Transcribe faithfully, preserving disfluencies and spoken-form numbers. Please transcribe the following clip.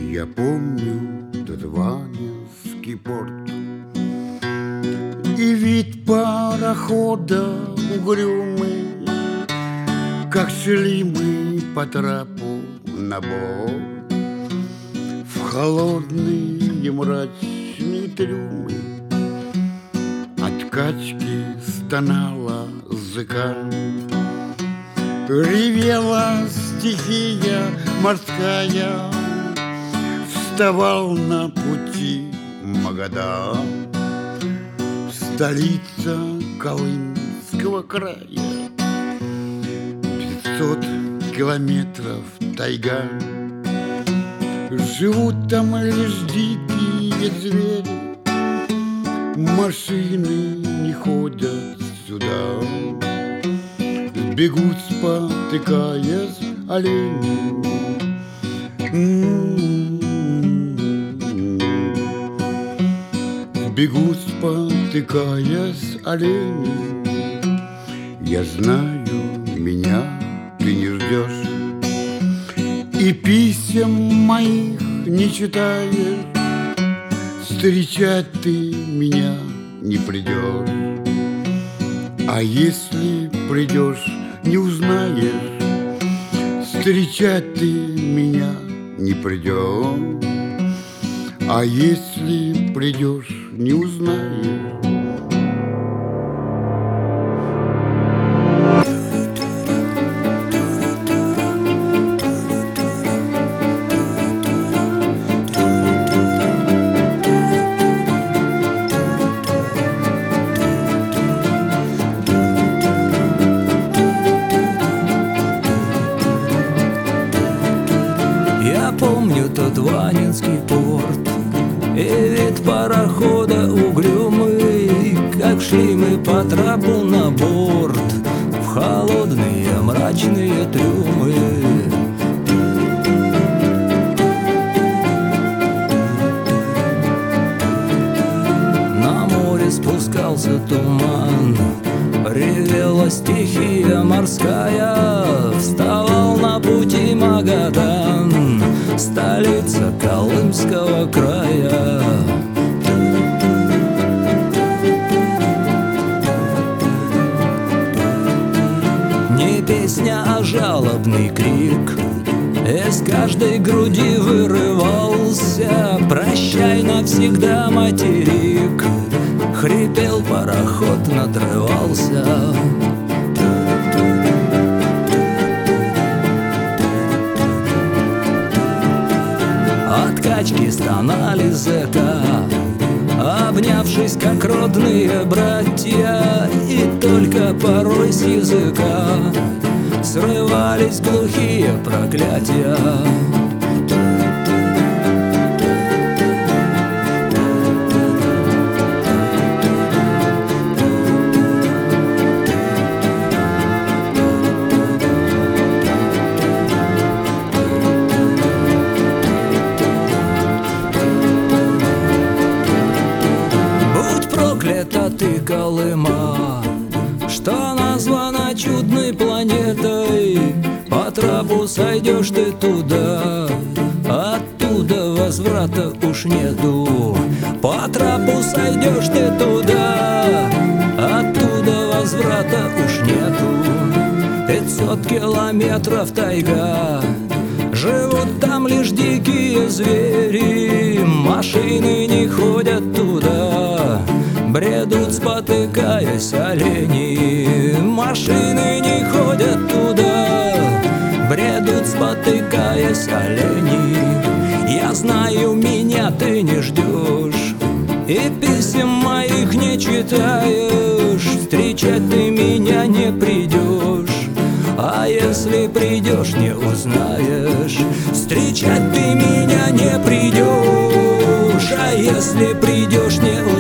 Я помню тот Ванинский порт и вид парохода угрюмый, как шли мы по трапу на борт в холодные мрачные трюмы. От качки стонала зыка, ревела стихия морская, вставал на пути Магадан, столица Колымского края. Пятьсот километров тайга, живут там лишь дикие звери, машины не ходят сюда, бегут, спотыкаясь, олени. Бегут, спотыкаясь, олени. Я знаю, меня ты не ждешь, и писем моих не читаешь. Встречать ты меня не придешь, а если придешь, не узнаешь. Встречать ты меня не придешь, а если придешь, не узнаешь. Я помню тот Ванинский порт и вид парохода угрюмый, как шли мы по трапу на борт в холодные мрачные трюмы. На море спускался туман, ревела стихия морская, вставал на пути Магадан, столица Колымского края. Не песня, а жалобный крик из каждой груди вырывался. Прощай навсегда, материк, хрипел пароход, надрывался. От качки стонали зэка, обнявшись, как родные братья, и только порой с языка срывались глухие проклятия. Проклята ты, Колыма, что названа чудной планетой. По трапу сойдешь ты туда, оттуда возврата уж нету. По трапу сойдешь ты туда, оттуда возврата уж нету. Пятьсот километров тайга, живут там лишь дикие звери, машины не ходят туда, бредут, спотыкаясь, олени. Машины не ходят туда, бредут, спотыкаясь, олени. Я знаю, меня ты не ждешь, и писем моих не читаешь. Встречать ты меня не придешь, а если придешь, не узнаешь. Встречать ты меня не придешь, а если придешь, не узнаешь.